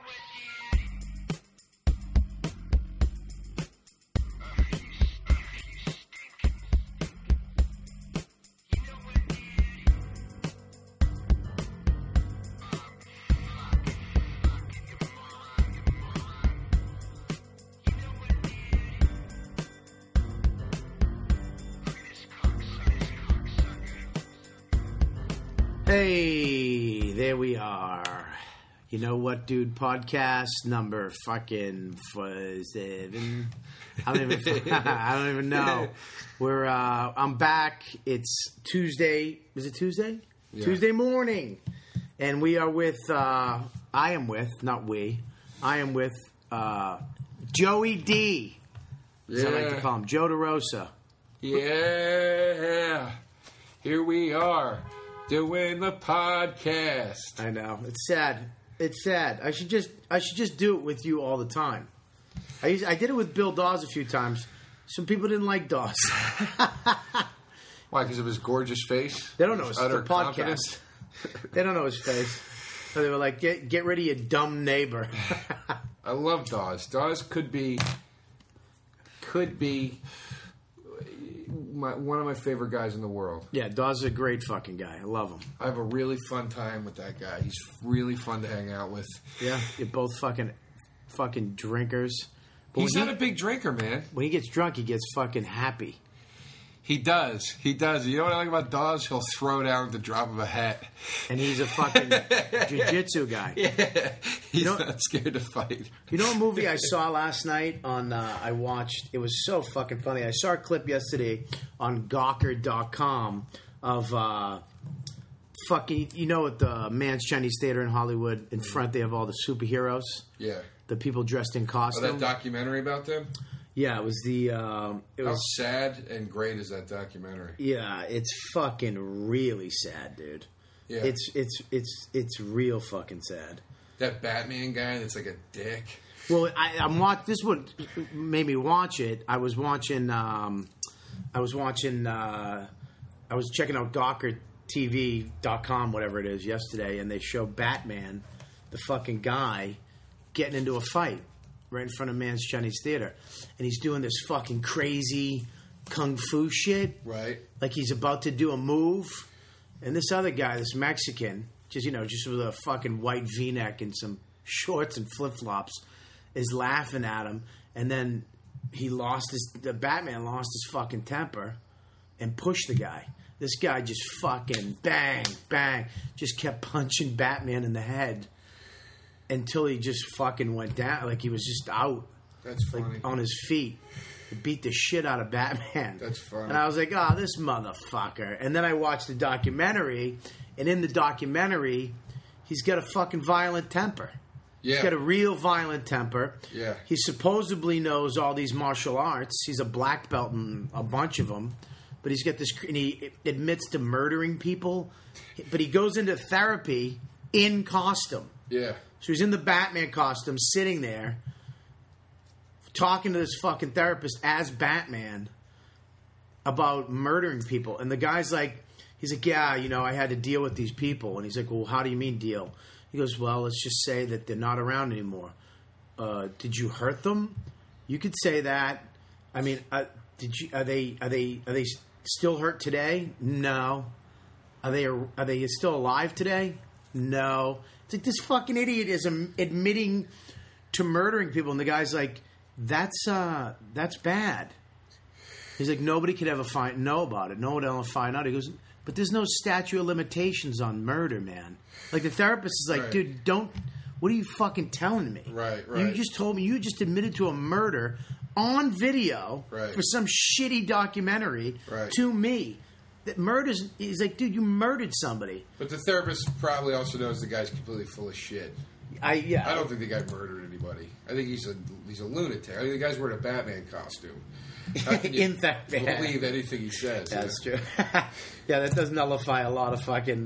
Hey, there we are. You know what, dude? Podcast number fucking 7. I don't even know. I'm back. It's Tuesday. Is it Tuesday? Yeah. Tuesday morning, and we are with. I am with Joey D. As I like to call him, Joe DeRosa. Yeah, here we are. Doing the podcast. I know. It's sad. It's sad. I should just do it with you all the time. I did it with Bill Dawes a few times. Some people didn't like Dawes. Why? Because of his gorgeous face? They don't know it's the podcast. They don't know his face. So they were like, get rid of your dumb neighbor. I love Dawes. Dawes could be one of my favorite guys in the world. Yeah, Dawes is a great fucking guy. I love him. I have a really fun time with that guy. He's really fun to hang out with. Yeah, you're both fucking drinkers. But he's not a big drinker, man. When he gets drunk, he gets fucking happy. He does. You know what I like about Dawes? He'll throw down at the drop of a hat. And he's a fucking jiu-jitsu guy. Yeah. He's not scared to fight. You know a movie I saw last night I watched? It was so fucking funny. I saw a clip yesterday on Gawker.com of fucking, you know, at the Mann's Chinese Theater in Hollywood, in front they have all the superheroes. Yeah. The people dressed in costume. Oh, that documentary about them? Yeah, it was the... How sad and great is that documentary? Yeah, it's fucking really sad, dude. Yeah. It's real fucking sad. That Batman guy that's like a dick. Well, this is what made me watch it. I was checking out GawkerTV.com, whatever it is, yesterday, and they show Batman, the fucking guy, getting into a fight right in front of Mann's Chinese Theater. And he's doing this fucking crazy kung fu shit. Right. Like he's about to do a move. And this other guy, this Mexican, just with a fucking white V-neck and some shorts and flip-flops, is laughing at him. And then the Batman lost his fucking temper and pushed the guy. This guy just fucking bang, bang, just kept punching Batman in the head. Until he just fucking went down. Like he was just out. That's funny. Like on his feet. He beat the shit out of Batman. That's funny. And I was like, oh, this motherfucker. And then I watched the documentary. And in the documentary, he's got a fucking violent temper. Yeah. He's got a real violent temper. Yeah. He supposedly knows all these martial arts. He's a black belt in a bunch of them. But he's got this... And he admits to murdering people. But he goes into therapy in costume. Yeah. So he's in the Batman costume, sitting there, talking to this fucking therapist as Batman about murdering people. And the guy's like, yeah, I had to deal with these people. And he's like, well, how do you mean deal? He goes, well, let's just say that they're not around anymore. Did you hurt them? You could say that. I mean, are they still hurt today? No. Are they still alive today? No. It's like this fucking idiot is admitting to murdering people, and the guy's like, "That's bad." He's like, "Nobody could ever know about it. No one will ever find out." He goes, "But there's no statute of limitations on murder, man." Like the therapist is like, right. "Dude, don't. What are you fucking telling me? Right. You just told me you just admitted to a murder on video for some shitty documentary to me." That murders, he's like, dude, you murdered somebody. But the therapist probably also knows the guy's completely full of shit. I don't think the guy murdered anybody. I think he's a lunatic. I think the guy's wearing a Batman costume. How can you believe anything he says? That's true. Yeah, that does nullify a lot of fucking...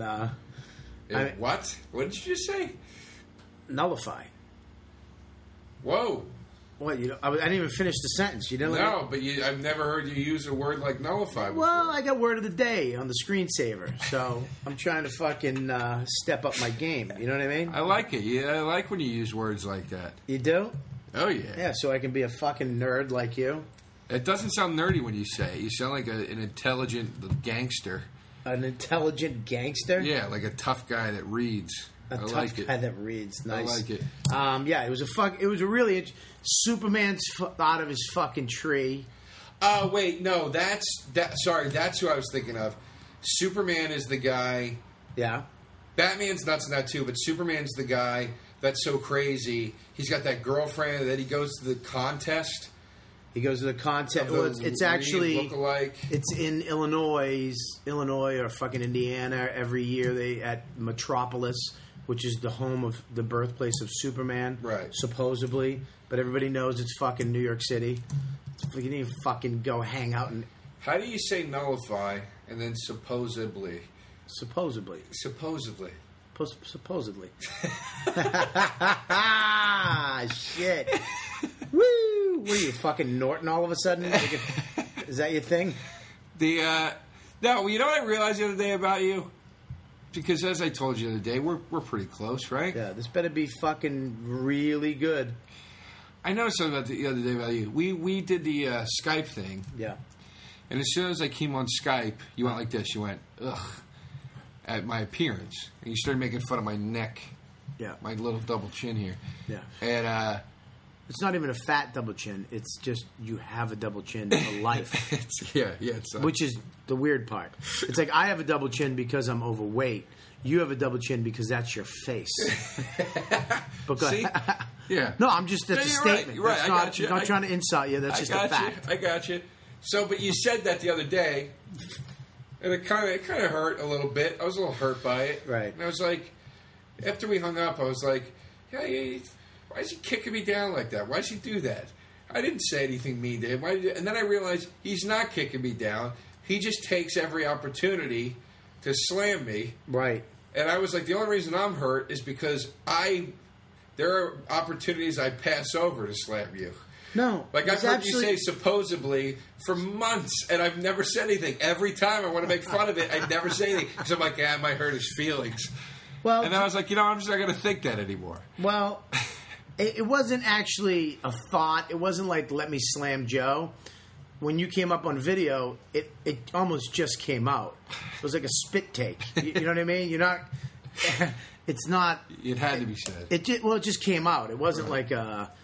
what? What did you just say? Nullify. Whoa. What? I didn't even finish the sentence. You didn't. No, but I've never heard you use a word like nullify before. Well, I got word of the day on the screensaver, so I'm trying to fucking step up my game. You know what I mean? I like it. Yeah, I like when you use words like that. You do? Oh yeah. Yeah, so I can be a fucking nerd like you. It doesn't sound nerdy when you say it. You sound like an intelligent gangster. An intelligent gangster? Yeah, like a tough guy that reads. A tough guy that reads. Nice. I like it. Yeah, it was a really Superman's out of his fucking tree. Wait, no, sorry, that's who I was thinking of. Superman is the guy. Yeah. Batman's nuts in that too, but Superman's the guy that's so crazy. He's got that girlfriend that he goes to the contest. He goes to the contest. Well, it's actually look-alike. It's in Illinois or fucking Indiana every year. At Metropolis, which is the home of the birthplace of Superman, right? Supposedly, but everybody knows it's fucking New York City. You didn't even fucking go hang out and. How do you say nullify and then supposedly? Supposedly. Shit. Woo! What are you, fucking Norton all of a sudden? Is that your thing? No, you know what I realized the other day about you? Because as I told you the other day, we're pretty close, right? Yeah, this better be fucking really good. I noticed something about the other day about you. We did the Skype thing. Yeah. And as soon as I came on Skype, you went like this. You went, ugh, at my appearance. And you started making fun of my neck. Yeah. My little double chin here. Yeah. And, it's not even a fat double chin. It's just you have a double chin for life. Which is the weird part. It's like I have a double chin because I'm overweight. You have a double chin because that's your face. See? Yeah. No, I'm just, that's a statement. Right. I got you. I'm not trying to insult you. That's just a fact. I got you. So, but you said that the other day, and it kind of hurt a little bit. I was a little hurt by it. Right. And I was like, after we hung up, I was like, yeah, why is he kicking me down like that? Why does he do that? I didn't say anything mean to him. And then I realized he's not kicking me down. He just takes every opportunity to slam me. Right. And I was like, the only reason I'm hurt is because there are opportunities I pass over to slam you. No. Like I've heard you say supposedly for months, and I've never said anything. Every time I want to make fun of it, I never say anything. Because I'm like, it might hurt his feelings. Well, and then I was like, I'm just not going to think that anymore. Well, it wasn't actually a thought. It wasn't like, let me slam Joe. When you came up on video, it almost just came out. It was like a spit take. You know what I mean? You're not... It's not... It had to be said. It just came out. It wasn't like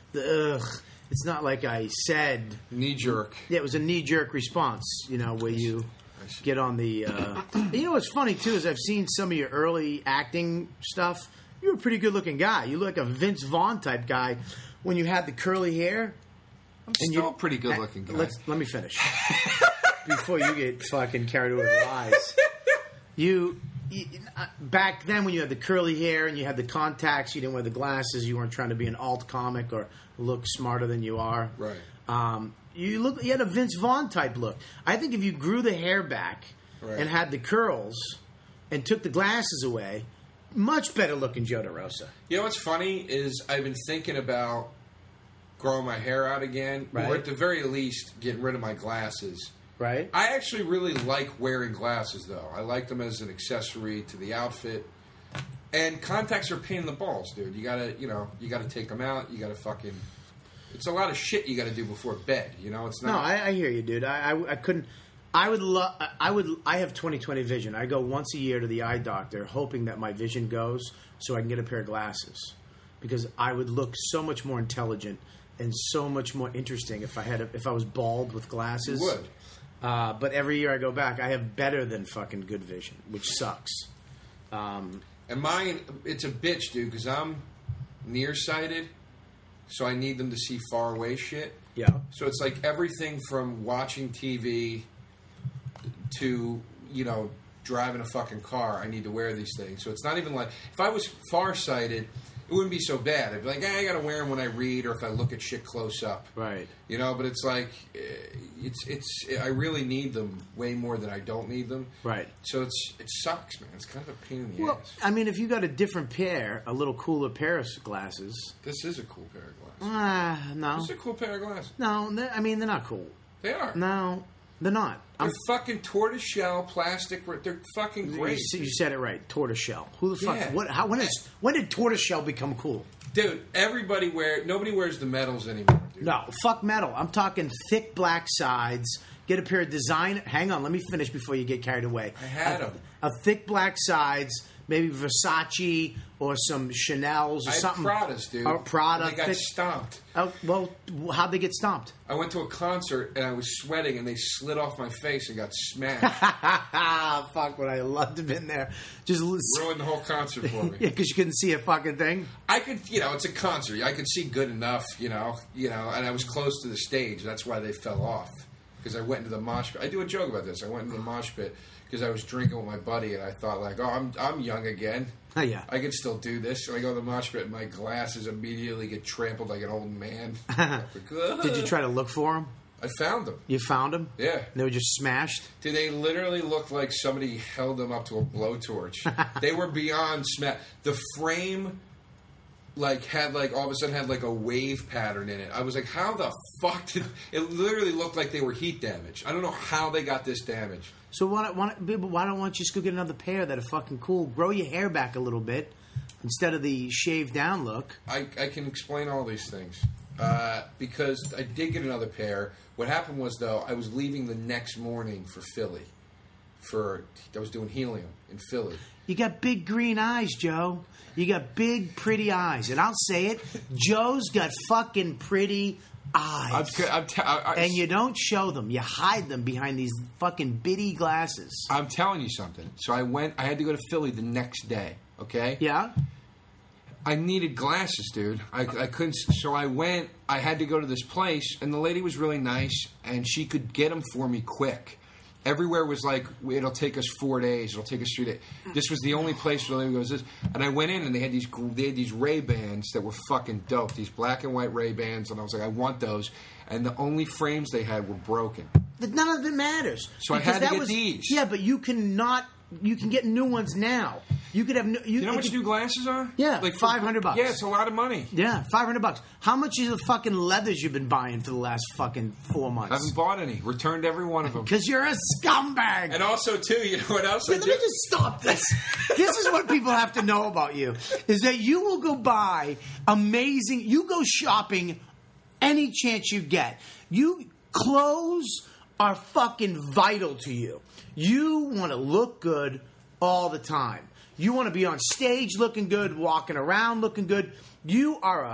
it's not like I said... Knee-jerk. Yeah, it was a knee-jerk response, where you get on the... You know what's funny, too, is I've seen some of your early acting stuff. You're a pretty good-looking guy. You look like a Vince Vaughn type guy. When you had the curly hair... I'm still a pretty good-looking guy. Let me finish. Before you get fucking carried away with lies. You back then when you had the curly hair and you had the contacts, you didn't wear the glasses, you weren't trying to be an alt comic or look smarter than you are. Right. You had a Vince Vaughn type look. I think if you grew the hair back and had the curls and took the glasses away, much better looking Joe DeRosa. You know what's funny is I've been thinking about growing my hair out again, or at the very least getting rid of my glasses. Right. I actually really like wearing glasses, though. I like them as an accessory to the outfit. And contacts are a pain in the balls, dude. You gotta take them out. You gotta fucking... It's a lot of shit you gotta do before bed, It's not... No, I hear you, dude. I couldn't... I have 20/20 vision. I go once a year to the eye doctor hoping that my vision goes so I can get a pair of glasses. Because I would look so much more intelligent and so much more interesting if I was bald with glasses. You would. But every year I go back, I have better than fucking good vision, which sucks. And mine, it's a bitch, dude, because I'm nearsighted, so I need them to see far away shit. Yeah. So it's like everything from watching TV to, driving a fucking car, I need to wear these things. So it's not even like, if I was farsighted, it wouldn't be so bad. I'd be like, I gotta wear them when I read or if I look at shit close up. Right. You know, but it's like, I really need them way more than I don't need them. Right. So it sucks, man. It's kind of a pain in the ass. I mean, if you got a different pair, a little cooler pair of glasses. This is a cool pair of glasses. No. This is a cool pair of glasses. No, I mean, they're not cool. They are. No, they're not. They're fucking tortoiseshell plastic. They're fucking great. You said it right. Tortoiseshell. Who the fuck? Yeah. When did tortoiseshell become cool? Dude, nobody wears the metals anymore, dude. No, fuck metal. I'm talking thick black sides. Get a pair of design. Hang on, let me finish before you get carried away. I had them. A thick black sides, maybe Versace or some Chanel's or something. Pradas, dude. Prada. And they got stomped. Oh, well, how'd they get stomped? I went to a concert and I was sweating and they slid off my face and got smashed. Fuck, would I love to have been there. Just ruined the whole concert for me. Yeah, because you couldn't see a fucking thing. I could, it's a concert. I could see good enough, and I was close to the stage. That's why they fell off. Because I went into the mosh pit. I do a joke about this. I went into the mosh pit because I was drinking with my buddy and I thought like, I'm young again. Oh, yeah. I can still do this. So I go to the mosh pit and my glasses immediately get trampled like an old man. Did you try to look for them? I found them. You found them? Yeah. They were just smashed? Dude, they literally looked like somebody held them up to a blowtorch. They were beyond smashed. The frame had all of a sudden had a wave pattern in it. I was like, how the fuck did it literally looked like they were heat damaged. I don't know how they got this damage. So why don't you just go get another pair that are fucking cool? Grow your hair back a little bit instead of the shaved down look. I can explain all these things. Because I did get another pair. What happened was, though, I was leaving the next morning for Philly. I was doing helium in Philly. You got big green eyes, Joe. You got big, pretty eyes. And I'll say it, Joe's got fucking pretty eyes. And you don't show them. You hide them behind these fucking bitty glasses. I'm telling you something. So I had to go to Philly the next day, okay? Yeah? I needed glasses, dude. I couldn't. So I went. I had to go to this place, and the lady was really nice, and she could get them for me quick. Everywhere was like, it'll take us 4 days. It'll take us 3 days. This was the only place where the lady goes this. And I went in, and they had these Ray-Bans that were fucking dope. These black and white Ray-Bans, and I was like, I want those. And the only frames they had were broken. But none of it matters. So I had to get these. Yeah, but you can get new ones now. You could have. You know how much new glasses are? Yeah, like $500. Yeah, it's a lot of money. Yeah, $500. How much is the fucking leathers you've been buying for the last fucking 4 months? I haven't bought any. Returned every one of them. Because you're a scumbag. And also, too, you know what else? Let me just stop this. This is what people have to know about you: is that you will go buy amazing. You go shopping any chance you get. Clothes are fucking vital to you. You want to look good all the time. You want to be on stage looking good, walking around looking good. You are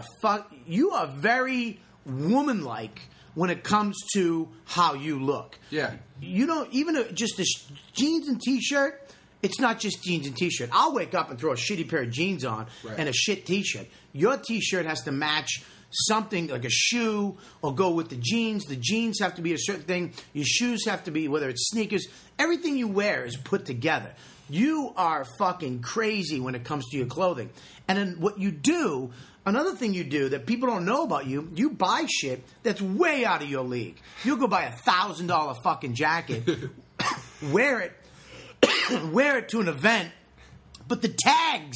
very woman-like when it comes to how you look. Yeah. You don't even just a jeans and t-shirt. It's not just jeans and t-shirt. I'll wake up and throw a shitty pair of jeans on and a shit t-shirt. Your t-shirt has to match something like a shoe or go with the jeans. The jeans have to be a certain thing. Your shoes have to be, whether it's sneakers. Everything you wear is put together. You are fucking crazy when it comes to your clothing. And then what you do, another thing you do that people don't know about you, you buy shit that's way out of your league. You'll go buy $1,000 fucking jacket, wear it to an event, but the tags...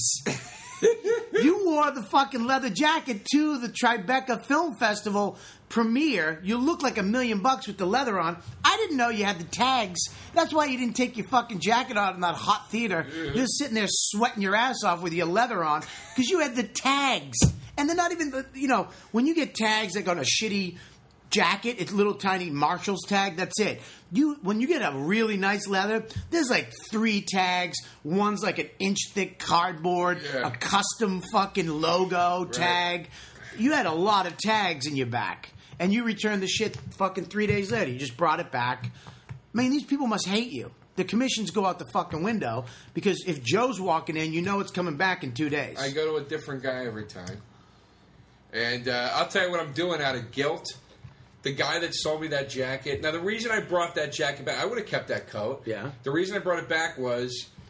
You wore the fucking leather jacket to the Tribeca Film Festival premiere. You look like $1 million with the leather on. I didn't know you had the tags. That's why you didn't take your fucking jacket out in that hot theater. You're sitting there sweating your ass off with your leather on because you had the tags. And they're not even, when you get tags like on a shitty jacket, it's little tiny Marshall's tag, that's it. When you get a really nice leather, there's like 3 tags. One's like an inch thick cardboard, a custom fucking logo tag. You had a lot of tags in your back. And you returned the shit fucking 3 days later. You just brought it back. I mean, these people must hate you. The commissions go out the fucking window because if Joe's walking in, you know it's coming back in 2 days. I go to a different guy every time. And I'll tell you what I'm doing out of guilt. The guy that sold me that jacket. Now, the reason I brought that jacket back, I would have kept that coat. Yeah. The reason I brought it back was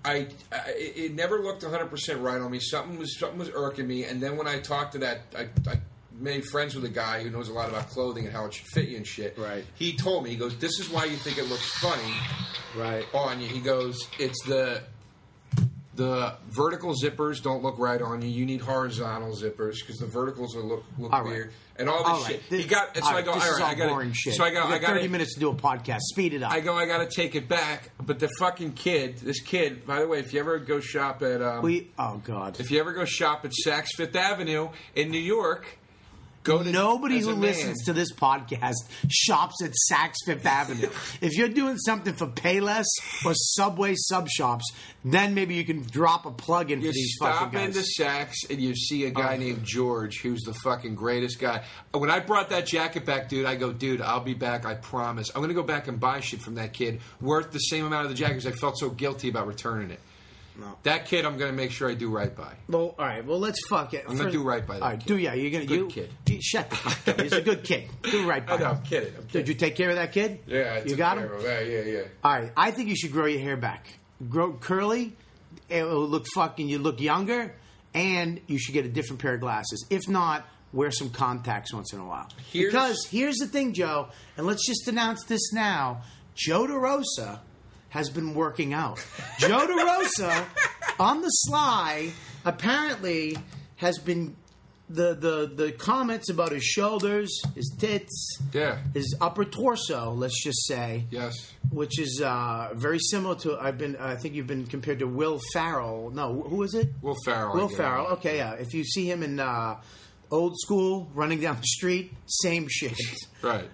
it never looked 100% right on me. Something was irking me. And then when I talked to that, I made friends with a guy who knows a lot about clothing and how it should fit you and shit. Right. He told me, he goes, "This is why you think it looks funny, right, on you." He goes, "It's the vertical zippers don't look right on you. You need horizontal zippers because the verticals will look weird." Right. And all this shit. He got. So I go. This all is right, all boring shit. So I got 30 minutes to do a podcast. Speed it up. I got to take it back. But the fucking kid, this kid. By the way, if you ever go shop at, oh god, if you ever go shop at Saks Fifth Avenue in New York. Nobody who listens to this podcast shops at Saks Fifth Avenue. If you're doing something for Payless or Subway sub shops, then maybe you can drop a plug in for these fucking guys. You stop into Saks and you see a guy named George, who's the fucking greatest guy. When I brought that jacket back, dude, I go, "Dude, I'll be back, I promise. I'm going to go back and buy shit from that kid worth the same amount of the jacket because I felt so guilty about returning it." No. That kid, I'm going to make sure I do right by. Well, all right. Well, let's fuck it. I'm going to do right by that kid. You're going to... Good kid. Shut the fuck up. He's a good kid. Do right by him. I'm kidding. Did you take care of that kid? Yeah, I took got care him? of him. Yeah. All right. I think you should grow your hair back. Grow curly. It will look fucking... You look younger. And you should get a different pair of glasses. If not, wear some contacts once in a while. Because here's the thing, Joe. And let's just announce this now. Joe DeRosa has been working out. Joe DeRosa, on the sly, apparently has been the comments about his shoulders, his tits, his upper torso. Let's just say, yes, which is very similar to. I think you've been compared to Will Ferrell. No, who is it? Will Ferrell. Will Ferrell. Okay, yeah. If you see him in Old School running down the street, same shit. Right.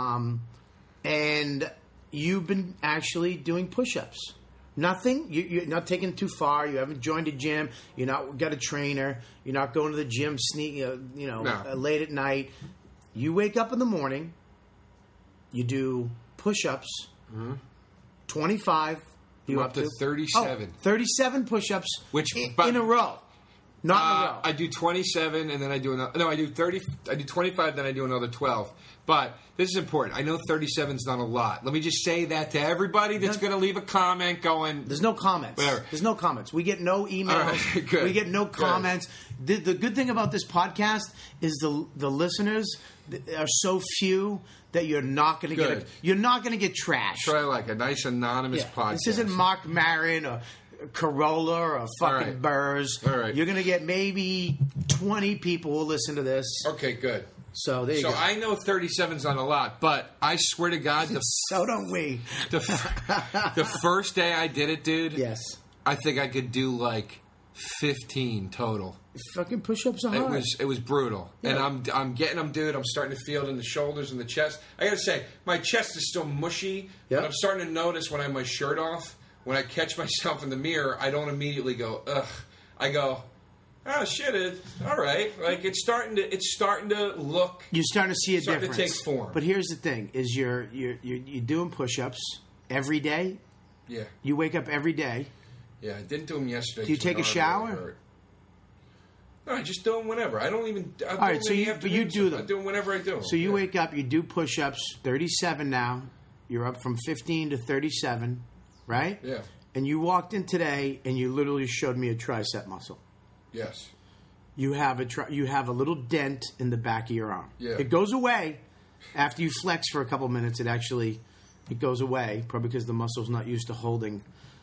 And you've been actually doing push-ups. Nothing. You're not taking it too far. You haven't joined a gym. You're not got a trainer. You're not going to the gym late at night. You wake up in the morning. You do push-ups. Mm-hmm. 25. You up to 37. 37 push-ups in a row. Not in a row. I do 27 and then I do another. No, I do 30. I do 25, then I do another 12. But this is important. I know 37 is not a lot. Let me just say that to everybody that's going to leave a comment going... There's no comments. Whatever. There's no comments. We get no emails. Right, good. We get no comments. The good thing about this podcast is the listeners are so few that you're not going to get trashed. Try like a nice anonymous podcast. This isn't Mark Maron or Corolla or fucking Burrs. All right. You're going to get maybe 20 people who will listen to this. Okay, good. So there you go. So I know 37's not a lot, but I swear to God, so don't we. The first day I did it, dude. Yes. I think I could do like 15 total. Fucking push-ups are hard. It was brutal, and I'm getting them, dude. I'm starting to feel it in the shoulders and the chest. I gotta say, my chest is still mushy. Yep. But I'm starting to notice when I have my shirt off, when I catch myself in the mirror, I don't immediately go ugh. I go, oh shit! All right, like it's starting to look. You're starting to see a difference. Starting to take form. But here's the thing: is you're doing push-ups every day. Yeah. You wake up every day. Yeah, I didn't do them yesterday. Do you take a shower? No, I just do them whenever. I don't even. All right, so you do them. I do them whenever I do them. So you wake up, you do push-ups. 37 now. You're up from 15 to 37, right? Yeah. And you walked in today, and you literally showed me a tricep muscle. Yes. You have a little dent in the back of your arm. Yeah. It goes away after you flex for a couple minutes. It goes away, probably because the muscle's not used to holding,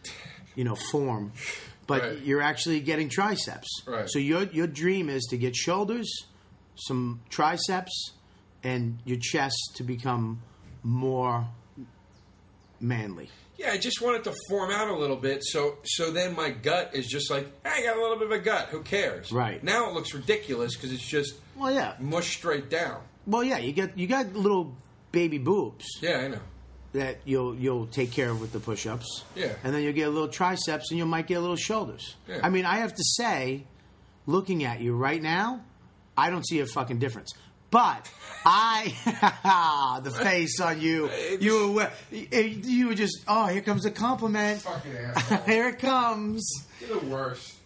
form. But you're actually getting triceps. Right. So your dream is to get shoulders, some triceps, and your chest to become more manly. Yeah, I just want it to form out a little bit, so then my gut is just like, hey, I got a little bit of a gut. Who cares? Right. Now it looks ridiculous because it's just mush straight down. Well, yeah, you got little baby boobs. Yeah, I know. That you'll take care of with the push-ups. Yeah. And then you'll get a little triceps and you might get a little shoulders. Yeah. I mean, I have to say, looking at you right now, I don't see a fucking difference. But the face on you, you were just, oh, here comes a compliment. Fucking asshole. Here it comes. You're the worst.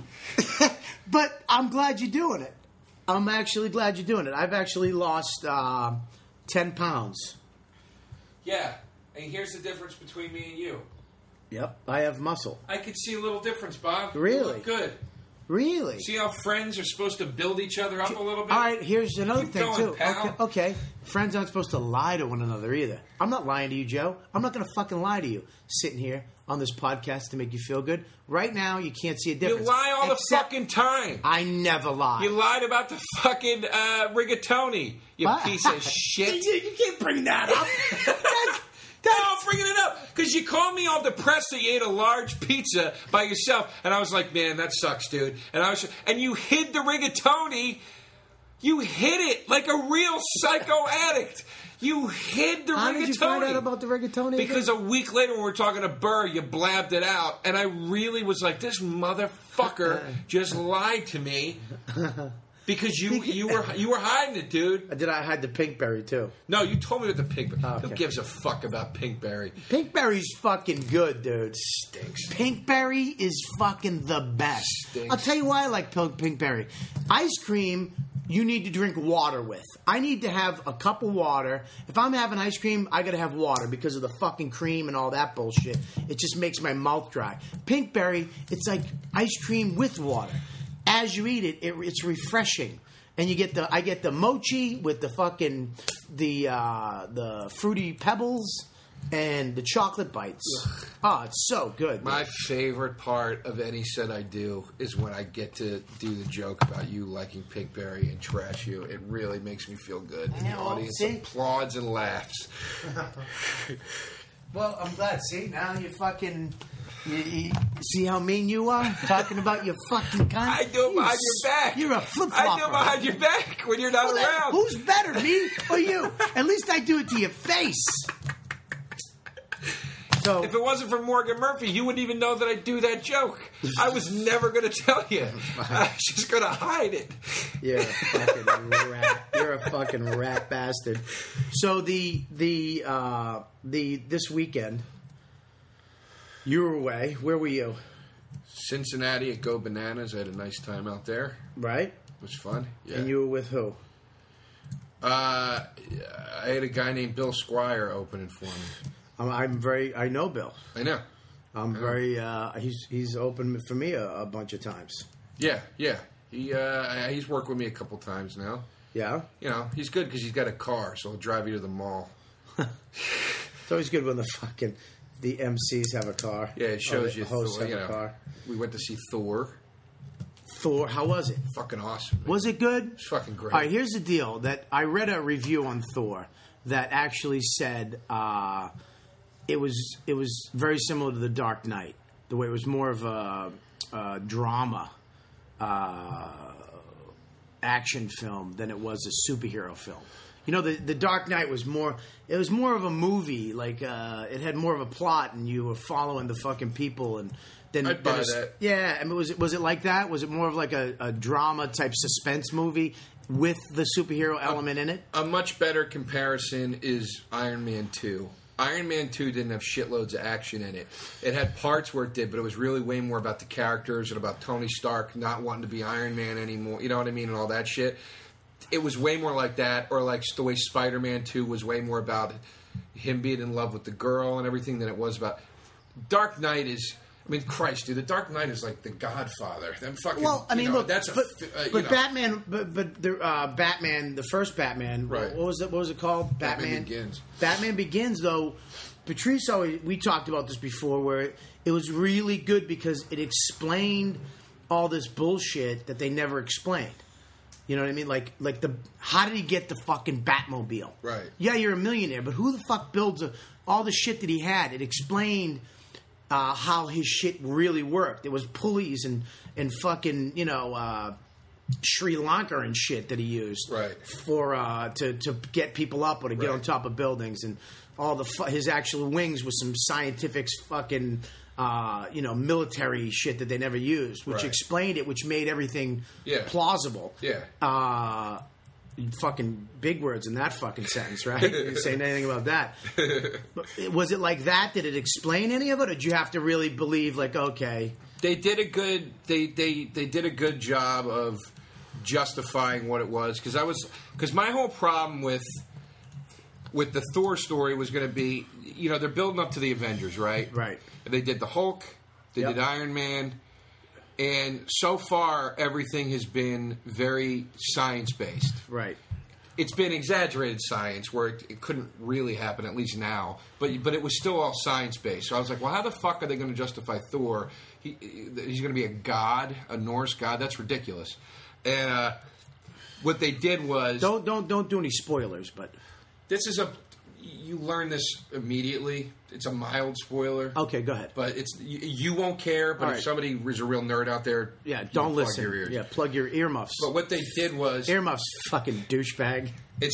But I'm glad you're doing it. I'm actually glad you're doing it. I've actually lost 10 pounds. Yeah, and here's the difference between me and you. Yep, I have muscle. I could see a little difference, Bob. Really? You look good. Really? See how friends are supposed to build each other up a little bit? All right, here's another Keep thing, going, too. Pal. Okay. Friends aren't supposed to lie to one another either. I'm not lying to you, Joe. I'm not going to fucking lie to you. Sitting here on this podcast to make you feel good. Right now, you can't see a difference. You lie all the fucking time. I never lie. You lied about the fucking rigatoni, you piece of shit. You can't bring that up. No, I'm bringing it up because you called me all depressed that you ate a large pizza by yourself, and I was like, "Man, that sucks, dude." And you hid the rigatoni. You hid it like a real psycho addict. You hid the rigatoni. How did you find out about the rigatoni? Because a week later, when we were talking to Burr, you blabbed it out, and I really was like, "This motherfucker just lied to me." Because you were hiding it, dude. Did I hide the Pinkberry too? No, you told me with the Pinkberry. Oh, okay. Who gives a fuck about Pinkberry? Pinkberry's fucking good, dude. Stinks. Pinkberry is fucking the best. Stinks. I'll tell you why I like Pinkberry. Ice cream, you need to drink water with. I need to have a cup of water. If I'm having ice cream, I gotta have water because of the fucking cream and all that bullshit. It just makes my mouth dry. Pinkberry, it's like ice cream with water. As you eat it, it's refreshing, and I get the mochi with the fucking the fruity pebbles and the chocolate bites. Ugh. Oh, it's so good. My favorite part of any set I do is when I get to do the joke about you liking Pinkberry and trash you. It really makes me feel good. And the audience applauds and laughs. Well, I'm glad. See, now you fucking... You see how mean you are? Talking about your fucking cunt? I do it behind your back. You're a flip-flopper. I do it behind your back when you're not around. Who's better, me or you? At least I do it to your face. So, if it wasn't for Morgan Murphy, you wouldn't even know that I do that joke. I was never going to tell you. I was just going to hide it. You're a fucking rat. You're a fucking rat bastard. So this weekend... You were away. Where were you? Cincinnati at Go Bananas. I had a nice time out there. Right? It was fun. Yeah. And you were with who? I had a guy named Bill Squire opening for me. I know Bill. I know. He's opened for me a bunch of times. Yeah. He's worked with me a couple times now. Yeah? You know, he's good because he's got a car, so he'll drive you to the mall. It's always good when the MCs have a car. Yeah, it shows you. Hosts have a car. We went to see Thor. Thor, how was it? Fucking awesome. Man. Was it good? It was fucking great. All right, here's the deal. That I read a review on Thor that actually said it was very similar to The Dark Knight. The way it was more of a drama action film than it was a superhero film. You know, the Dark Knight was more... It was more of a movie. Like, it had more of a plot, and you were following the fucking people. And then I'd buy that. Yeah, I mean, was it like that? Was it more of like a drama-type suspense movie with the superhero element in it? A much better comparison is Iron Man 2. Iron Man 2 didn't have shitloads of action in it. It had parts where it did, but it was really way more about the characters and about Tony Stark not wanting to be Iron Man anymore. You know what I mean? And all that shit. It was way more like that, or like the way Spider-Man 2 was way more about him being in love with the girl and everything than it was about... Dark Knight is... I mean, Christ, dude, the Dark Knight is like the Godfather. Them fucking... Well, I mean, look, that's Batman, Batman, the first Batman, right. What was it called? Batman Begins. Batman Begins, though, Patrice we talked about this before, where it was really good because it explained all this bullshit that they never explained. You know what I mean? Like how did he get the fucking Batmobile? Right. Yeah, you're a millionaire, but who the fuck builds all the shit that he had? It explained how his shit really worked. It was pulleys and fucking, Sri Lanka and shit that he used. Right. For to get people up or to get on top of buildings, and all his actual wings was some scientific fucking military shit that they never used, which explained it, which made everything plausible. Yeah. Fucking big words in that fucking sentence, right? You didn't say anything about that. But was it like that? Did it explain any of it, or did you have to really believe, like, okay? They did a good. They did a good job of justifying what it was, because my whole problem with with the Thor story was going to be, they're building up to the Avengers, right? Right. They did the Hulk, they did Iron Man, and so far everything has been very science-based. Right. It's been exaggerated science where it couldn't really happen, at least now, but it was still all science-based. So I was like, well, how the fuck are they going to justify Thor? He's going to be a god, a Norse god? That's ridiculous. And what they did was... Don't do any spoilers, but... This is you learn this immediately. It's a mild spoiler. Okay, go ahead. But you won't care. But if somebody is a real nerd out there, don't listen. Plug your ears. Yeah, plug your earmuffs. But what they did was earmuffs, fucking douchebag.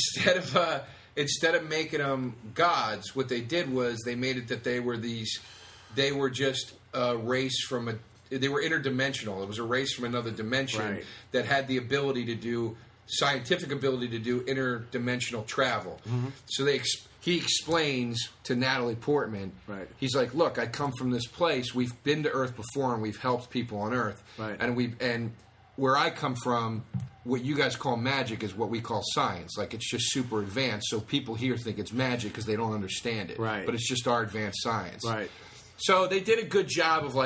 Instead of making them gods, what they did was they made it that they were just a race from they were interdimensional. It was a race from another dimension that had the ability to do scientific ability to do interdimensional travel. Mm-hmm. So he explains to Natalie Portman, he's like, look, I come from this place. We've been to Earth before, and we've helped people on Earth. Right. And where I come from, what you guys call magic is what we call science. Like, it's just super advanced, so people here think it's magic because they don't understand it. Right. But it's just our advanced science. Right. So they did a good job of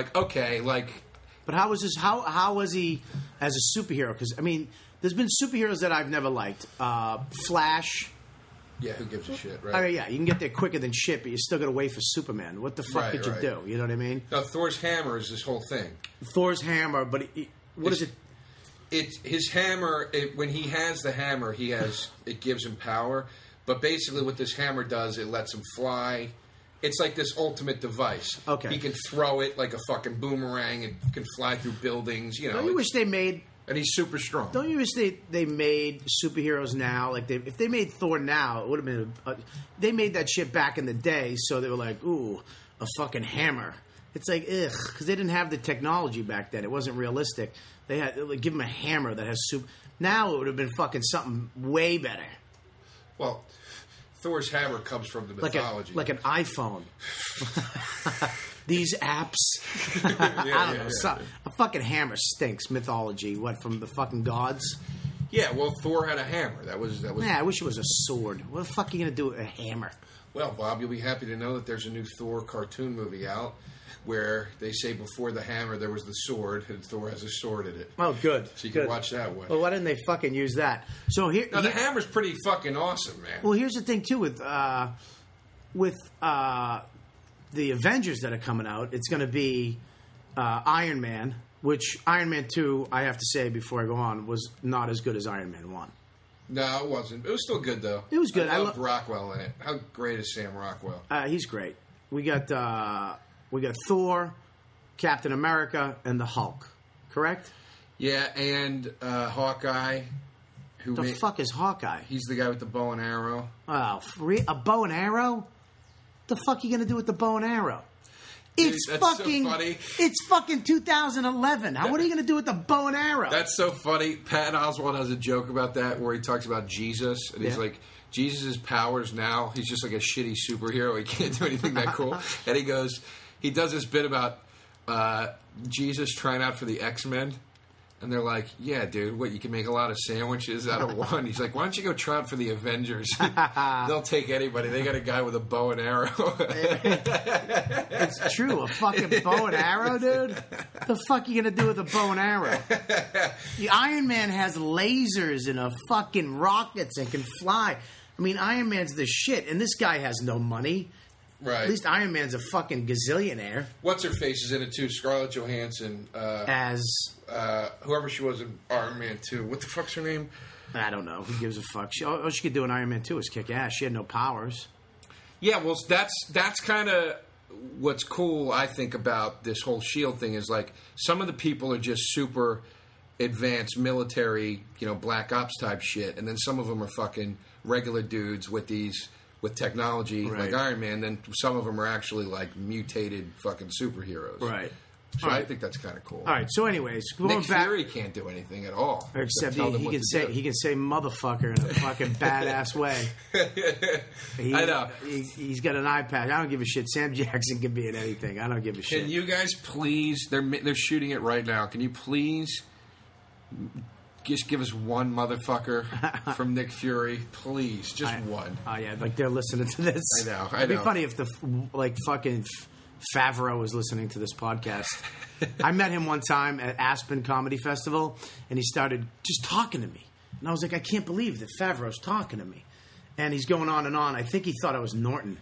But how was this? How was he as a superhero? Because, I mean... There's been superheroes that I've never liked. Flash. Yeah, who gives a shit, right? I mean, you can get there quicker than shit, but you're still going to wait for Superman. What the fuck could you do? You know what I mean? No, Thor's hammer is this whole thing. Thor's hammer, but what is it? It's his hammer. When he has the hammer, it gives him power. But basically what this hammer does, it lets him fly. It's like this ultimate device. Okay. He can throw it like a fucking boomerang. It can fly through buildings. Don't you wish they made... And he's super strong. Don't you wish they made superheroes now? Like if they made Thor now, it would have been. They made that shit back in the day, so they were like, "Ooh, a fucking hammer." It's like, ugh, because they didn't have the technology back then. It wasn't realistic. They had give him a hammer that has super. Now it would have been fucking something way better. Well, Thor's hammer comes from the mythology, like an iPhone. These apps. I don't know. A fucking hammer stinks. Mythology. What, from the fucking gods? Yeah, well, Thor had a hammer. That was. Yeah, I wish it was a sword. What the fuck are you going to do with a hammer? Well, Bob, you'll be happy to know that there's a new Thor cartoon movie out where they say before the hammer there was the sword, and Thor has a sword in it. Oh, good. So you can watch that one. Well, why didn't they fucking use that? So the hammer's pretty fucking awesome, man. Well, here's the thing, too, with the Avengers that are coming out, it's going to be Iron Man, which Iron Man 2, I have to say before I go on, was not as good as Iron Man 1. No, it wasn't. It was still good, though. It was good. I loved Rockwell in it. How great is Sam Rockwell? He's great. We got Thor, Captain America, and the Hulk. Correct? Yeah, and Hawkeye. The fuck is Hawkeye? He's the guy with the bow and arrow. Oh, a bow and arrow? The fuck are you going to do with the bow and arrow? It's fucking... So funny. It's fucking 2011. What are you going to do with the bow and arrow? That's so funny. Patton Oswalt has a joke about that where he talks about Jesus, and he's like, Jesus' powers now, he's just like a shitty superhero. He can't do anything that cool. And he does this bit about Jesus trying out for the X-Men. And they're like, yeah, dude, you can make a lot of sandwiches out of one. He's like, why don't you go try out for the Avengers? They'll take anybody. They got a guy with a bow and arrow. It's true. A fucking bow and arrow, dude? The fuck are you going to do with a bow and arrow? The Iron Man has lasers and fucking rockets and can fly. I mean, Iron Man's the shit, and this guy has no money. Right. At least Iron Man's a fucking gazillionaire. What's her face is in it too? Scarlett Johansson as whoever she was in Iron Man 2. What the fuck's her name? I don't know. Who gives a fuck? All she could do in Iron Man 2 is kick ass. She had no powers. Yeah, well, that's kind of what's cool. I think about this whole S.H.I.E.L.D. thing is like some of the people are just super advanced military, Black Ops type shit, and then some of them are fucking regular dudes with technology like Iron Man, then some of them are actually like mutated fucking superheroes. Right. So I think that's kind of cool. All right. So, anyways, Nick Fury can't do anything at all. Except he can say motherfucker in a fucking badass way. I know. He's got an eye patch. I don't give a shit. Sam Jackson can be in anything. I don't give a shit. Can you guys please? They're shooting it right now. Can you please Just give us one motherfucker from Nick Fury, please. Just one. Oh yeah, like they're listening to this. I know. It'd be funny if the fucking Favreau was listening to this podcast. I met him one time at Aspen Comedy Festival, and he started just talking to me, and I was like, I can't believe that Favreau's talking to me, and he's going on and on. I think he thought I was Norton.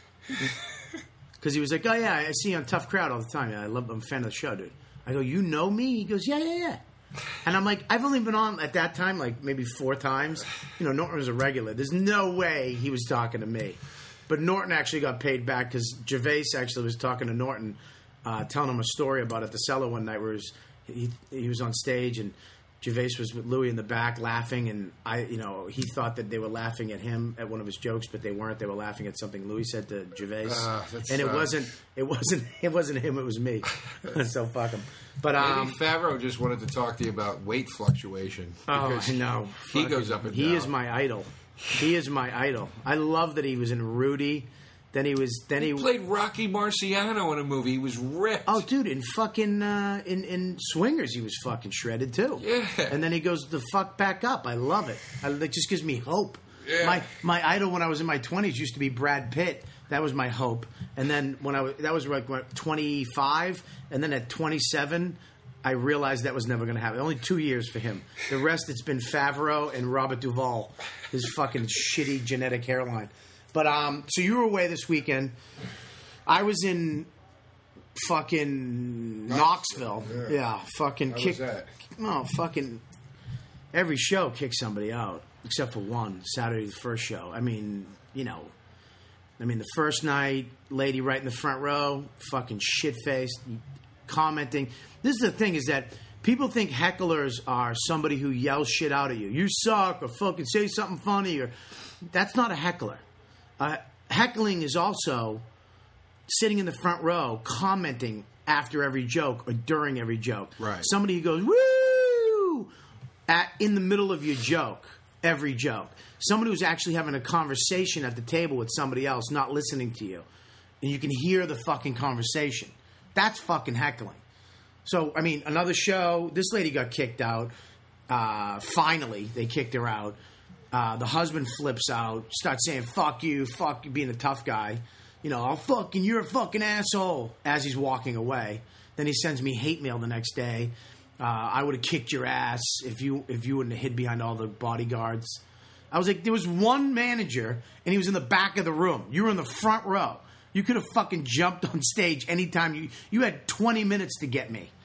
Because he was like, oh yeah, I see you on Tough Crowd all the time. Yeah, I'm a fan of the show, dude. I go, you know me? He goes, yeah. And I'm like, I've only been on at that time like maybe 4 times. Norton was a regular. There's no way he was talking to me. But Norton actually got paid back because Gervais actually was talking to Norton, telling him a story about at the Cellar one night where he was on stage and Gervais was with Louis in the back laughing, and he thought that they were laughing at him at one of his jokes, but they weren't. They were laughing at something Louis said to Gervais, and it wasn't him. It was me. So fuck him. But maybe Favreau just wanted to talk to you about weight fluctuation. Oh, I know. He goes up and down. He is my idol. He is my idol. I love that he was in Rudy. Then he played Rocky Marciano in a movie. He was ripped. Oh, dude, in fucking in Swingers, he was fucking shredded too. Yeah. And then he goes the fuck back up. I love it. It just gives me hope. Yeah. My idol when I was in my 20s used to be Brad Pitt. That was my hope. And then that was like 25, and then at 27, I realized that was never going to happen. Only 2 years for him. The rest, it's been Favreau and Robert Duvall. His fucking shitty genetic hairline. But so you were away this weekend. I was in fucking Knoxville. Yeah, fucking kick. That? Oh, fucking every show kicked somebody out except for one. Saturday, the first show. I mean, the first night, lady right in the front row, fucking shit-faced, commenting. This is the thing: is that people think hecklers are somebody who yells shit out at you. You suck, or fucking say something funny, or that's not a heckler. Heckling is also sitting in the front row commenting after every joke or during every joke. Right. Somebody who goes, woo! In the middle of your joke, every joke. Somebody who's actually having a conversation at the table with somebody else, not listening to you. And you can hear the fucking conversation. That's fucking heckling. So, another show, this lady got kicked out. Finally, they kicked her out. The husband flips out, starts saying, fuck you, being a tough guy. You're a fucking asshole, as he's walking away. Then he sends me hate mail the next day. I would have kicked your ass if you wouldn't have hid behind all the bodyguards. I was like, there was one manager, and he was in the back of the room. You were in the front row. You could have fucking jumped on stage anytime. You had 20 minutes to get me.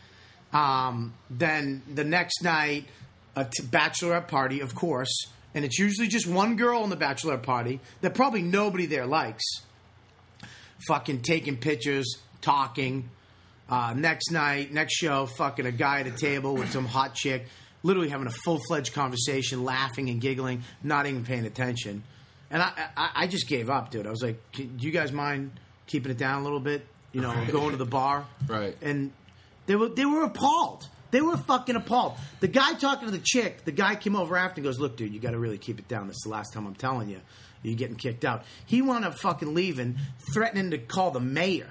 Then the next night, a bachelorette party, of course. And it's usually just one girl in the bachelorette party that probably nobody there likes. Fucking taking pictures, talking. Next night, next show, fucking a guy at a table with some hot chick, literally having a full-fledged conversation, laughing and giggling, not even paying attention. And I just gave up, dude. I was like, do you guys mind keeping it down a little bit? Going to the bar? Right. And they were appalled. They were fucking appalled. The guy talking to the chick, the guy came over after and goes, look, dude, you got to really keep it down. This is the last time I'm telling you. You're getting kicked out. He wound up fucking leaving, threatening to call the mayor.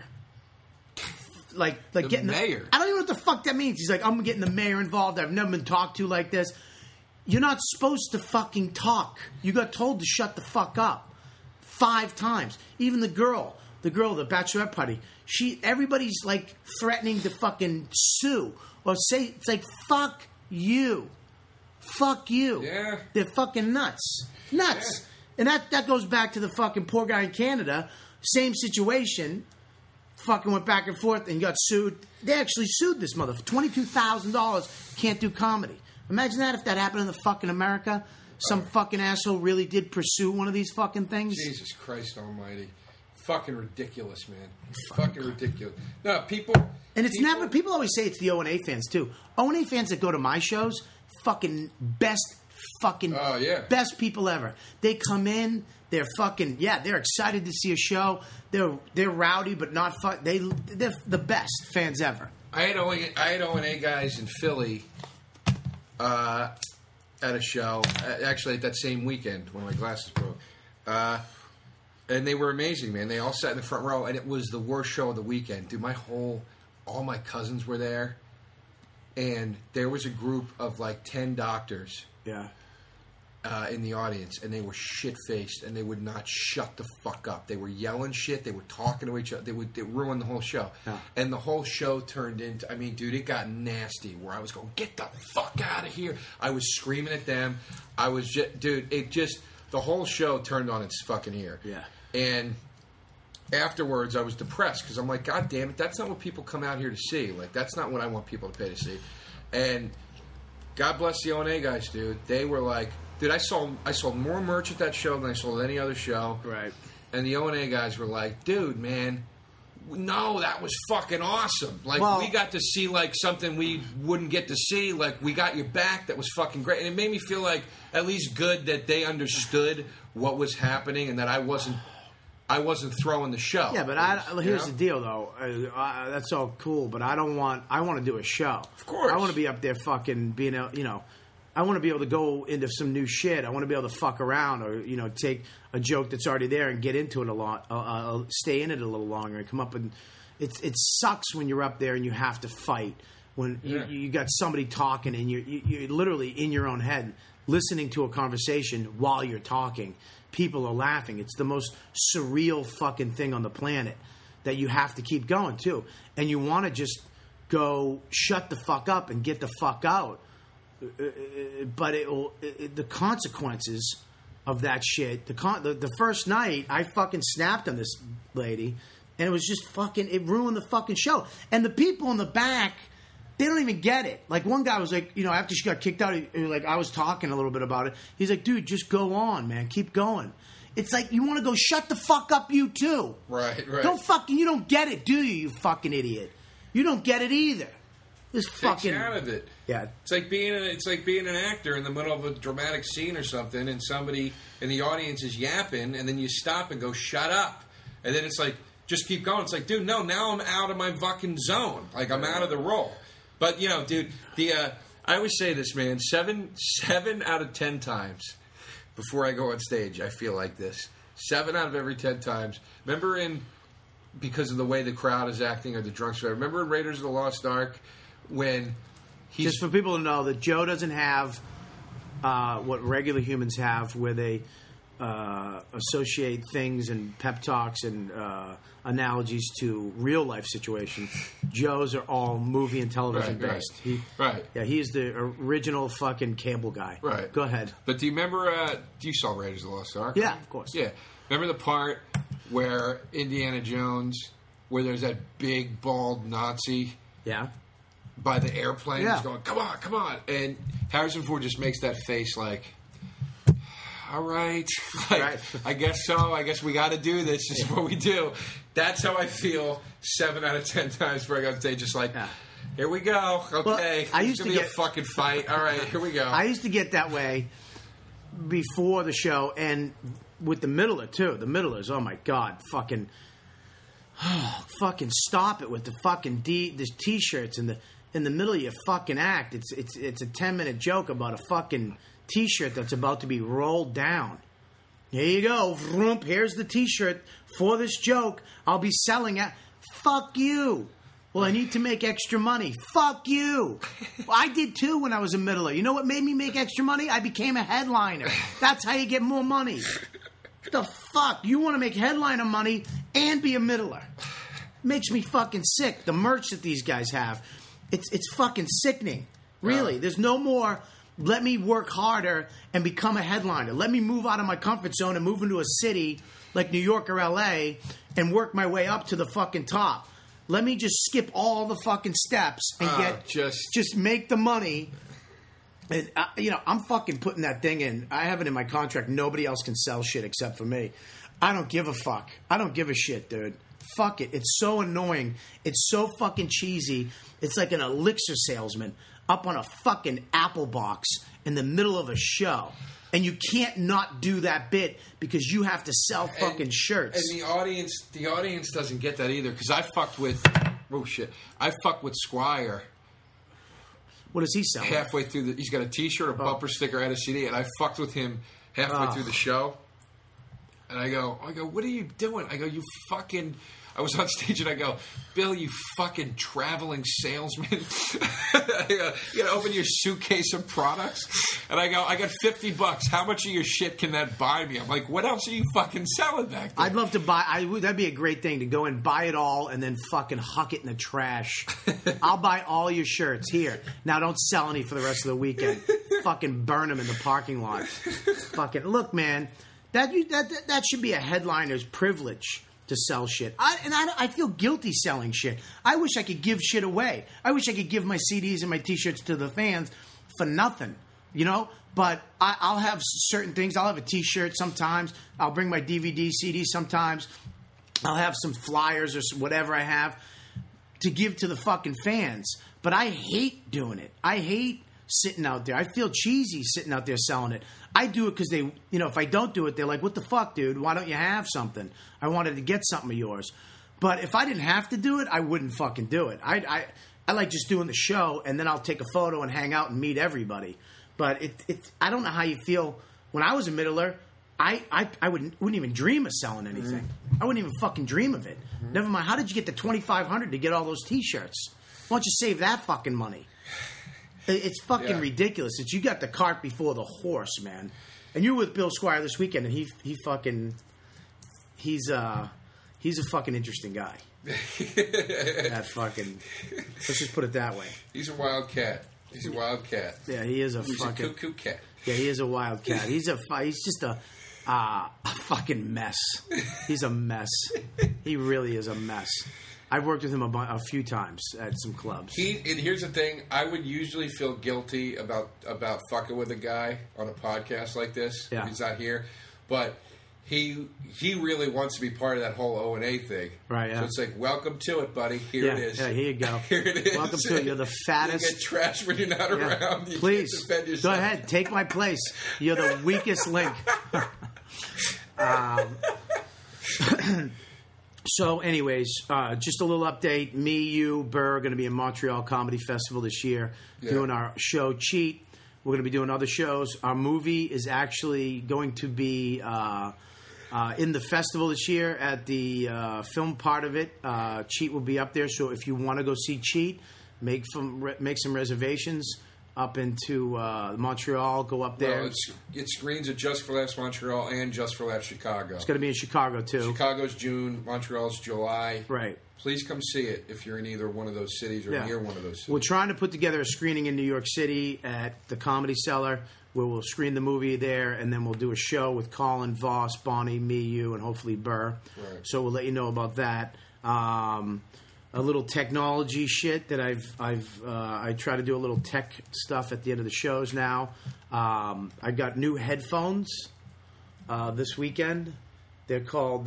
Like getting the mayor? I don't even know what the fuck that means. He's like, I'm getting the mayor involved. I've never been talked to like this. You're not supposed to fucking talk. You got told to shut the fuck up 5 times. Even the girl, the bachelorette party, everybody's like threatening to fucking sue. Or say, it's like, fuck you. Fuck you. Yeah. They're fucking nuts. Nuts. Yeah. And that goes back to the fucking poor guy in Canada. Same situation. Fucking went back and forth and got sued. They actually sued this mother for $22,000. Can't do comedy. Imagine that if that happened in the fucking America. Some fucking asshole really did pursue one of these fucking things. Jesus Christ almighty. Fucking ridiculous, man. Fucking ridiculous. No, people... And it's never... People always say it's the O&A fans, too. O&A fans that go to my shows, fucking best people ever. They come in, they're fucking... Yeah, they're excited to see a show. They're rowdy, but not fun. They're the best fans ever. I had O&A guys in Philly at a show. Actually, at that same weekend when my glasses broke. And they were amazing, man. They all sat in the front row, and it was the worst show of the weekend. Dude, all my cousins were there. and there was a group of like 10 doctors. Yeah. In the audience, and they were shit-faced, and they would not shut the fuck up. They were yelling shit. They were talking to each other. They ruined the whole show. Yeah. And the whole show turned into, I mean, dude, it got nasty, where I was going, get the fuck out of here. I was screaming at them. I was just, dude, the whole show turned on its fucking ear. Yeah. And afterwards, I was depressed, because I'm like, God damn it, that's not what people come out here to see. Like, that's not what I want people to pay to see. And God bless the O&A guys, dude. They were like, dude, I sold more merch at that show than I sold any other show. Right. And the O&A guys were like, dude, man, no, that was fucking awesome. Like, we got to see, like, something we wouldn't get to see. Like, we got your back. That was fucking great. And it made me feel like at least good that they understood what was happening and that I wasn't throwing the show. Yeah, but here's the deal, though. That's all cool, but I want to do a show. Of course. I want to be up there fucking being, I want to be able to go into some new shit. I want to be able to fuck around or, take a joke that's already there and get into it a lot, stay in it a little longer and come up and it sucks when you're up there and you have to fight. When you got somebody talking and you're literally in your own head listening to a conversation while you're talking. People are laughing. It's the most surreal fucking thing on the planet that you have to keep going too. And you want to just go shut the fuck up and get the fuck out. But the consequences of that shit. The first night, I fucking snapped on this lady, and it was just fucking. It ruined the fucking show. And the people in the back, they don't even get it. Like one guy was like, after she got kicked out, like I was talking a little bit about it. He's like, dude, just go on, man, keep going. It's like you want to go shut the fuck up, you too. Right. You don't get it, do you? You fucking idiot. You don't get it either. This fucking out of it. Yeah, it's like being an actor in the middle of a dramatic scene or something, and somebody in the audience is yapping, and then you stop and go, "Shut up!" And then it's like, just keep going. It's like, dude, no, now I'm out of my fucking zone. Like I'm out of the role. But dude, I always say this, man. 7 out of 10 times before I go on stage, I feel like this. 7 out of every 10 times. Remember because of the way the crowd is acting or the drunks. Remember in Raiders of the Lost Ark. When just for people to know that Joe doesn't have what regular humans have, where they associate things and pep talks and analogies to real life situations. Joe's are all movie and television based. Right. Yeah, he's the original fucking cable guy. Right. Go ahead. But do you remember? You saw Raiders of the Lost Ark? Yeah, of course. Yeah. Remember the part where Indiana Jones, where there's that big bald Nazi? Yeah. By the airplane, he's going, come on. And Harrison Ford just makes that face like, all right. Like, I guess so. I guess we got to do this. This is what we do. That's how I feel 7 out of 10 times before I go on stage. Just like, here we go. Okay. Well, it's going to be a fucking fight. All right, here we go. I used to get that way before the show and with the middler, too. The middlers, oh, my God. Fucking stop it with the fucking the T-shirts and in the middle of your fucking act. It's a 10-minute joke about a fucking T-shirt that's about to be rolled down. Here you go. Vroom, here's the T-shirt for this joke. I'll be selling it. Fuck you. Well, I need to make extra money. Fuck you. Well, I did too when I was a middler. You know what made me make extra money? I became a headliner. That's how you get more money. The fuck? You want to make headliner money and be a middler. Makes me fucking sick. The merch that these guys have. It's fucking sickening. Really. There's no more, let me work harder and become a headliner. Let me move out of my comfort zone and move into a city like New York or LA and work my way up to the fucking top. Let me just skip all the fucking steps and just make the money. And, I'm fucking putting that thing in. I have it in my contract. Nobody else can sell shit except for me. I don't give a fuck. I don't give a shit, dude. Fuck it. It's so annoying. It's so fucking cheesy. It's like an elixir salesman up on a fucking Apple box in the middle of a show. And you can't not do that bit because you have to sell fucking shirts. And the audience doesn't get that either because I fucked with Squire. What does he sell? Halfway through he's got a T-shirt, a bumper sticker, and a CD, and I fucked with him halfway through the show. And I go, what are you doing? I go, you fucking... I was on stage and I go, Bill, you fucking traveling salesman. I go, you gotta open your suitcase of products. And I go, I got $50. How much of your shit can that buy me? I'm like, what else are you fucking selling back there? I'd love to buy, that'd be a great thing to go and buy it all and then fucking huck it in the trash. I'll buy all your shirts here. Now don't sell any for the rest of the weekend. Fucking burn them in the parking lot. Fucking, look, man, that should be a headliner's privilege. To sell shit. I feel guilty selling shit. I wish I could give shit away. I wish I could give my CDs and my T-shirts to the fans for nothing, you know? But I'll have certain things. I'll have a T-shirt sometimes. I'll bring my DVD, CD sometimes. I'll have some flyers or whatever I have to give to the fucking fans. But I hate doing it. I hate sitting out there. I feel cheesy sitting out there selling it. I do it because they, you know, if I don't do it, they're like, what the fuck, dude? Why don't you have something? I wanted to get something of yours. But if I didn't have to do it, I wouldn't fucking do it. I like just doing the show, and then I'll take a photo and hang out and meet everybody. But I don't know how you feel. When I was a middler, I wouldn't even dream of selling anything. I wouldn't even fucking dream of it. Never mind, how did you get the $2,500 to get all those T-shirts? Why don't you save that fucking money? It's fucking ridiculous. It's you got the cart before the horse, man. And you were with Bill Squire this weekend, and he's a fucking interesting guy. That fucking, let's just put it that way. He's a wild cat. He's a wild cat. Yeah, he is He's a cuckoo cat. Yeah, he is a wild cat. He's just a fucking mess. He's a mess. He really is a mess. I've worked with him a few times at some clubs. And here's the thing: I would usually feel guilty about fucking with a guy on a podcast like this if he's not here, but he really wants to be part of that whole O&A thing. Right? Yeah. So it's like, welcome to it, buddy. Here it is. Yeah, here you go. Here it is. Welcome to it. You're the fattest. You get trash when you're not around. You Please can't defend yourself. go ahead, take my place. You're the weakest link. So, anyways, just a little update. Me, you, Burr are going to be in Montreal Comedy Festival this year doing our show, Cheat. We're going to be doing other shows. Our movie is actually going to be in the festival this year at the film part of it. Cheat will be up there, so if you want to go see Cheat, make some reservations. Up into Montreal, go up there. Well, it screens at Just for Laughs Montreal and Just for Laughs Chicago. It's going to be in Chicago, too. Chicago's June, Montreal's July. Right. Please come see it if you're in either one of those cities or near one of those cities. We're trying to put together a screening in New York City at the Comedy Cellar, where we'll screen the movie there, and then we'll do a show with Colin, Voss, Bonnie, me, you, and hopefully Burr. Right. So we'll let you know about that. A little technology shit that I try to do a little tech stuff at the end of the shows now. I got new headphones this weekend. They're called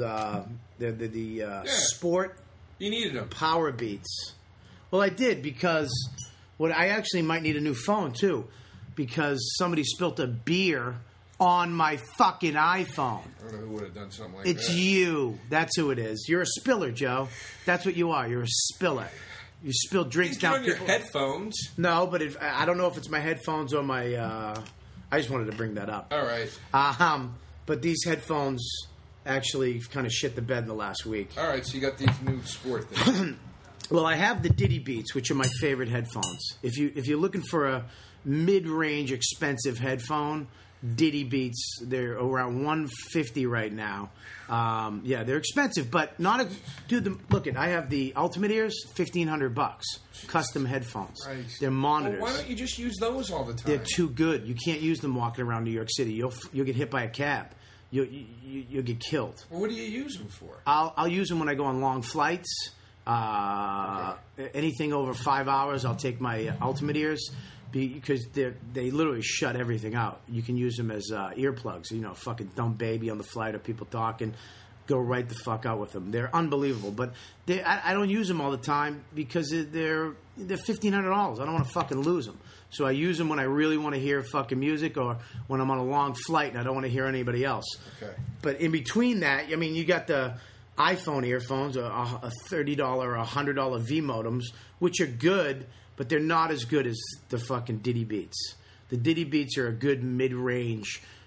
Sport. You needed them. Power Beats. Well, I did because I actually might need a new phone too, because somebody spilt a beer on my fucking iPhone. I don't know who would have done something like that. It's you. That's who it is. You're a spiller, Joe. That's what you are. You're a spiller. You spill drinks down people's your headphones. No, but I don't know if it's my headphones or my... I just wanted to bring that up. All right. But these headphones actually kind of shit the bed in the last week. All right, so you got these new sport things. Well, I have the Diddy Beats, which are my favorite headphones. If you're looking for a mid-range expensive headphone... Diddy Beats, they're around $150 right now. They're expensive, but not a dude. Look I have the Ultimate Ears, $1,500, custom headphones. Christ. They're monitors. Well, why don't you just use those all the time? They're too good. You can't use them walking around New York City. You'll get hit by a cab. You'll get killed. Well, what do you use them for? I'll use them when I go on long flights. Anything over 5 hours, I'll take my Ultimate Ears. Because they literally shut everything out. You can use them as earplugs. You know, fucking dumb baby on the flight or people talking. Go right the fuck out with them. They're unbelievable. But I don't use them all the time because they're $1,500. I don't want to fucking lose them. So I use them when I really want to hear fucking music or when I'm on a long flight and I don't want to hear anybody else. Okay. But in between that, I mean, you got the iPhone earphones, a $30 or $100 V modems, which are good, but they're not as good as the fucking Diddy Beats. The Diddy Beats are a good mid-range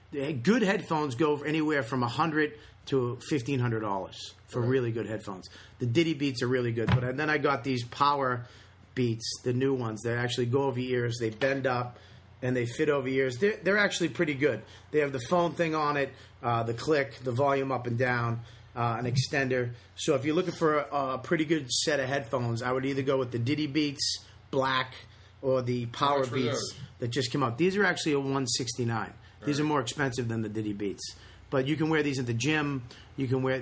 good headphones go anywhere from $100 to $1,500 for really good headphones. The Diddy Beats are really good, but then I got these Power Beats, the new ones. They actually go over your ears. They bend up and they fit over your ears. They're actually pretty good. They have the phone thing on it, the click, the volume up and down, an extender. So if you're looking for a pretty good set of headphones, I would either go with the Diddy Beats Black or the Power Beats that just came out. These are actually a $169. These are more expensive than the Diddy Beats. But you can wear these at the gym. They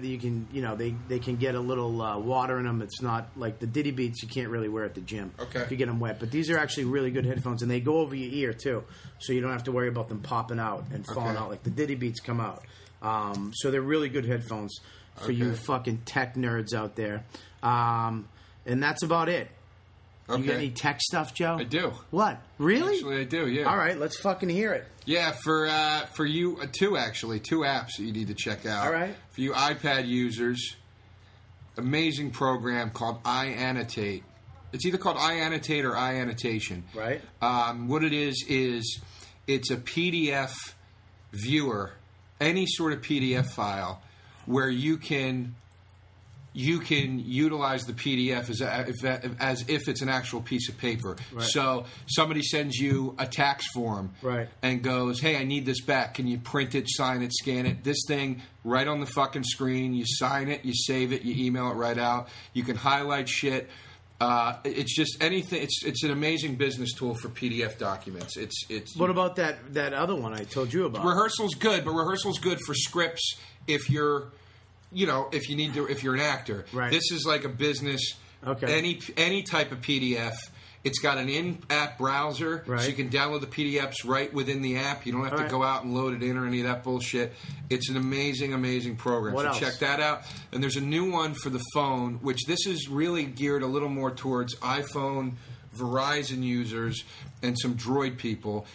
can get a little water in them. It's not like the Diddy Beats you can't really wear at the gym. Okay. If you get them wet. But these are actually really good headphones, and they go over your ear too, so you don't have to worry about them popping out and falling out like the Diddy Beats come out. So they're really good headphones for you fucking tech nerds out there. And that's about it. Okay. You got any tech stuff, Joe? I do. What? Really? Actually, I do, yeah. All right, let's fucking hear it. Yeah, for you, two apps that you need to check out. All right. For you iPad users, amazing program called iAnnotate. It's either called iAnnotate or iAnnotation. Right. What it is it's a PDF viewer, any sort of PDF file, where you can utilize the PDF as if it's an actual piece of paper. Right. So somebody sends you a tax form and goes, hey, I need this back. Can you print it, sign it, scan it? This thing right on the fucking screen. You sign it, you save it, you email it right out. You can highlight shit. It's just anything. It's an amazing business tool for PDF documents. It's. What about that other one I told you about? Rehearsal's good, but Rehearsal's good for scripts if you're... if you need to, if you're an actor, right. This is like a business. Okay. Any type of PDF. It's got an in-app browser, right. So you can download the PDFs right within the app. You don't have to go out and load it in or any of that bullshit. It's an amazing, amazing program. What else? Check that out. And there's a new one for the phone, which this is really geared a little more towards iPhone, Verizon users, and some Droid people.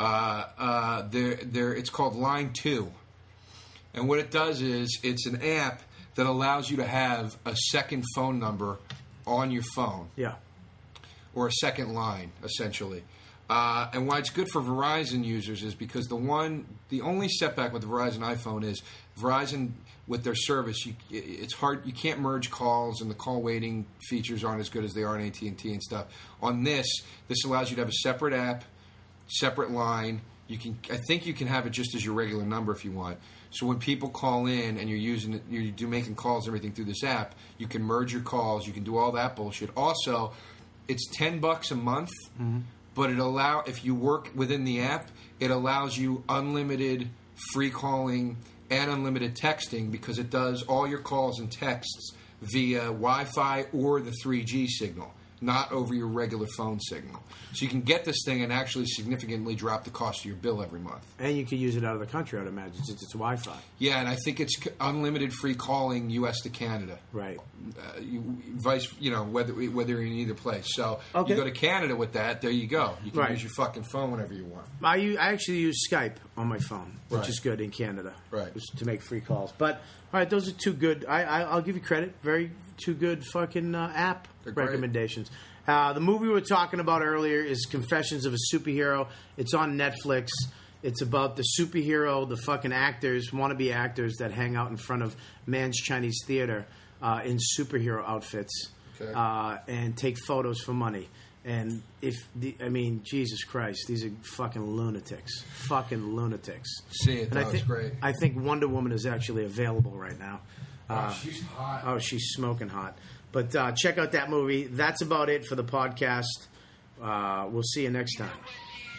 It's called Line 2. And what it does is it's an app that allows you to have a second phone number on your phone. Yeah. Or a second line, essentially. And why it's good for Verizon users is because the only setback with the Verizon iPhone is Verizon, with their service, it's hard. You can't merge calls, and the call waiting features aren't as good as they are in AT&T and stuff. On this allows you to have a separate app, separate line. I think you can have it just as your regular number if you want. So when people call in and you're making calls and everything through this app, you can merge your calls. You can do all that bullshit. Also, it's $10 a month, but if you work within the app, it allows you unlimited free calling and unlimited texting because it does all your calls and texts via Wi-Fi or the 3G signal, not over your regular phone signal. So you can get this thing and actually significantly drop the cost of your bill every month. And you can use it out of the country, I'd imagine, since it's Wi-Fi. Yeah, and I think it's unlimited free calling U.S. to Canada. Right. Whether you're in either place. So you go to Canada with that, there you go. You can use your fucking phone whenever you want. I actually use Skype on my phone, which is good in Canada. Right. To make free calls. But, all right, those are two good. I'll give you credit. Two good fucking app recommendations. The movie we were talking about earlier is Confessions of a Superhero. It's on Netflix. It's about the superhero, the fucking actors, wannabe actors that hang out in front of Mann's Chinese Theater in superhero outfits and take photos for money. And Jesus Christ, these are fucking lunatics. Fucking lunatics. See it, it's great. I think Wonder Woman is actually available right now. She's hot. Oh, she's smoking hot. But check out that movie. That's about it for the podcast. We'll see you next time.